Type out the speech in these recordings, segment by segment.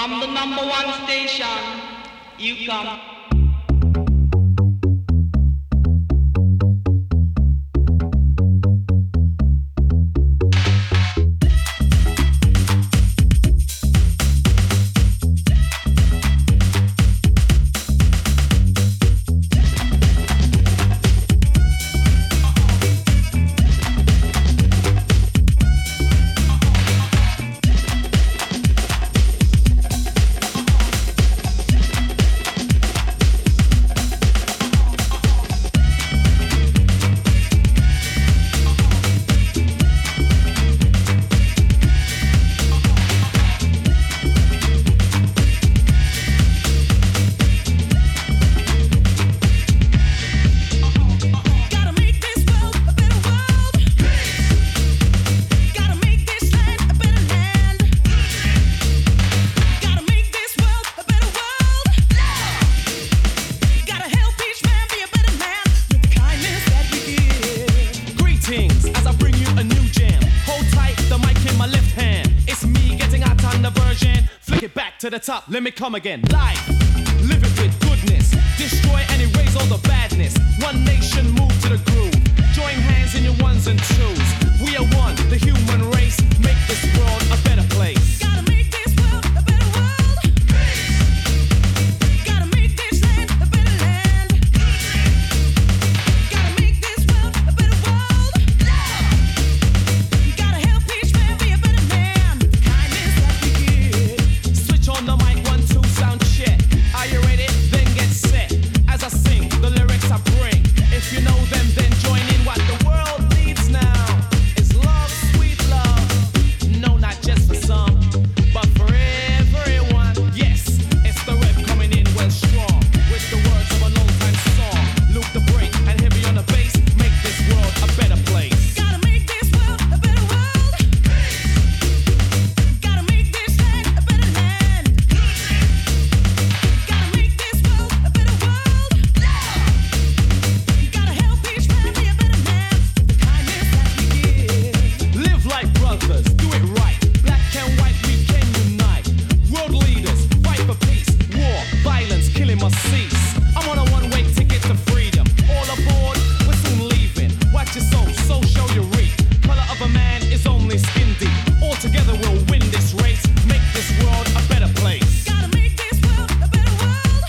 From the number one station, you come. To the top, let me come again. Life, live it with goodness. Destroy and erase all the badness. One nation, move to the groove. Join hands in your ones and twos. We are one, the human race. Make this world a better place. Gotta make this world a better world. Gotta make this land a better land. Gotta make this world a better world. Gotta help each man be a better man. With the kindness that we give. Switch on the mic, 1, 2, sound check. Are you ready? Then get set. As I sing, the lyrics I bring. If you know them, then join in. What the world needs now is love, sweet love. No, not just for some, but for everyone. Yes, it's the rep coming in well strong. With the words of an old-time song. Loop the break and heavy on the bass. Make this world a better place. Gotta make this world a better world. Gotta make this land a better land. Gotta make this world a better world. Gotta help each man be a better man. With the kindness that we give. Live like brothers, do it right. Black and white, we can unite. World leaders, fight for peace. War, violence, killing must cease. I'm on a one-way ticket to freedom. All aboard, we're soon leaving. Watch your soul show your reap. Color of a man is only skin deep. All together we'll win this race. Make this world a better place. Gotta make this world a better world.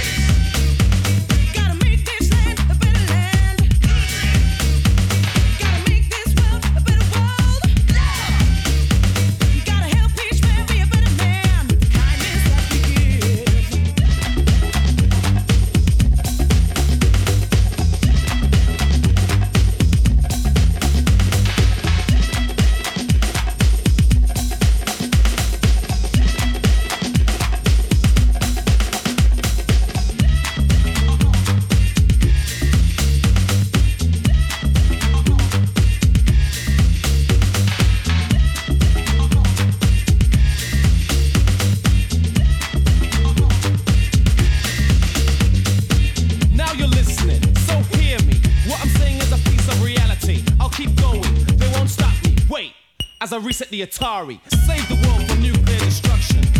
Gotta make this land a better land. Gotta make this world a better world. Gotta help each man be a better man. With the kindness that we give. Now you're listening, so hear me. What I'm saying is a piece of reality. I'll keep going, they won't stop me. Wait, as I reset the Atari, save the world from nuclear destruction.